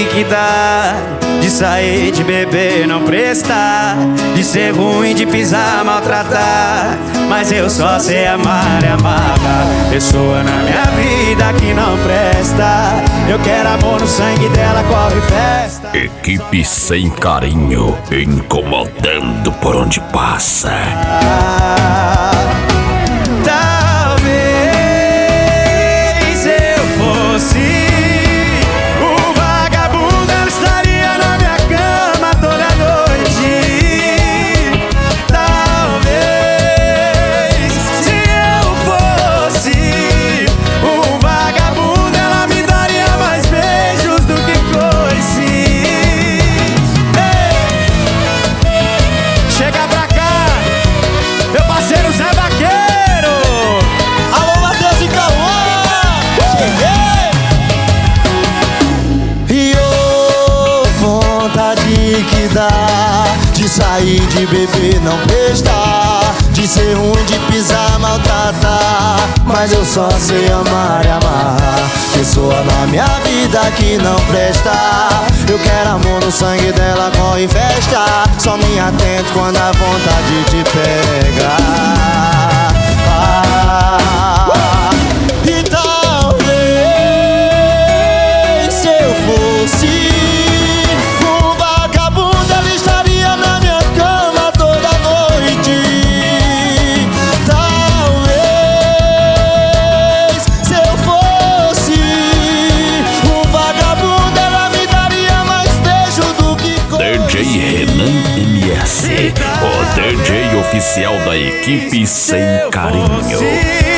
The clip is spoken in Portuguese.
que dar, de sair, de beber, não prestar, de ser ruim, de pisar, maltratar. Mas eu só sei amar e amar pessoa na minha vida que não presta. Eu quero amor no sangue dela, corre festa. Equipe sem carinho, incomodando por onde passa. Talvez eu fosse o vagabundo, ela estaria na minha cama toda noite. Talvez se eu fosse um vagabundo, ela me daria mais beijos do que coice. Chega pra cá, meu parceiro Zé Vaqueiro. Alô, Matheus e Cauã! E vontade que dá de sair, de beber, não prestar, de ser ruim, de pisar, maltratar. Mas eu só sei amar e amar pessoa na minha vida que não presta. Eu quero amor no sangue dela, corre festa. Só me atento quando a vontade te pega. E talvez se eu fosse um vagabundo, ela estaria na minha cama toda noite. Talvez se eu fosse um vagabundo, ela me daria mais beijo do que DJ Renan MS, o DJ oficial da Equipe Sem Carinho.